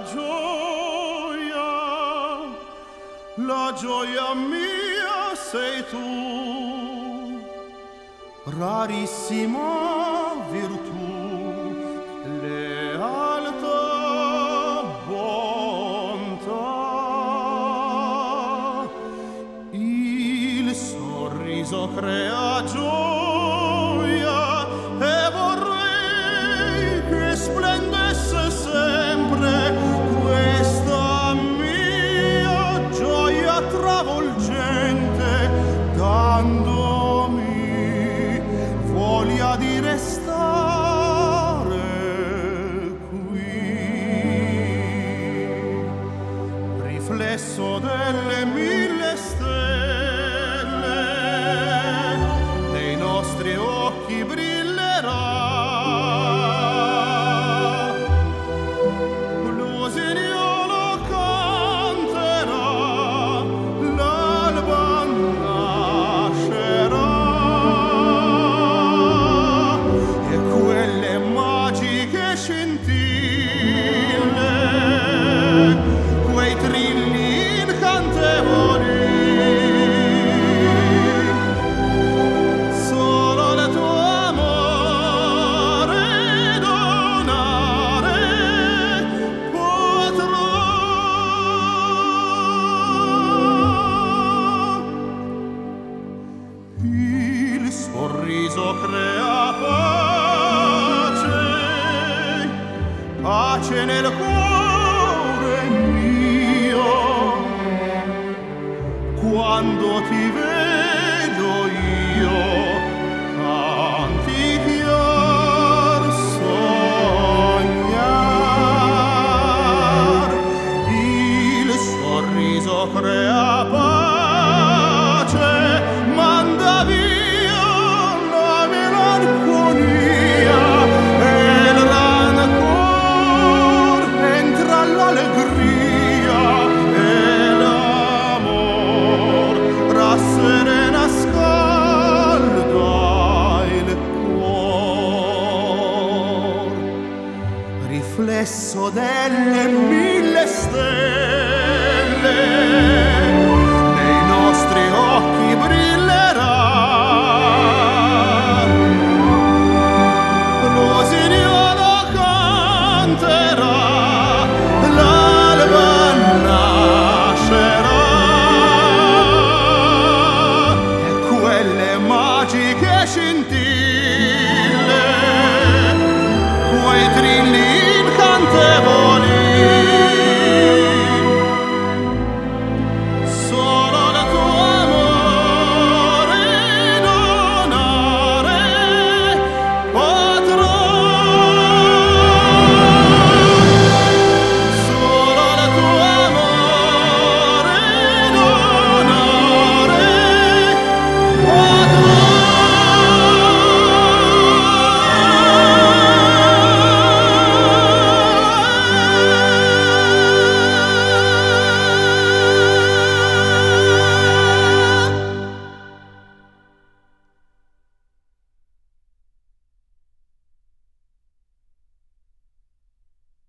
la gioia mia sei tu, rarissima virtù, lealtà, bontà, il sorriso crea gioia e vorrei che splendesse sempre questa mia gioia travolgente, dandomi voglia di restare qui, riflesso delle mille stelle, nei nostri occhi brillerà. L'usiniolo canterà, l'alba nascerà, e quelle magiche scintille, quei trilli incantevoli, solo il tuo amore donare potrò. Il sorriso crea pace, pace nel cuore mio, quando ti vedo io canticchiar, sognar. Il sorriso crea pace, manda via la melanconia, e il rancor entra l'allegria, e l'amor rasserena, scalda il cuor, riflesso delle mille stelle,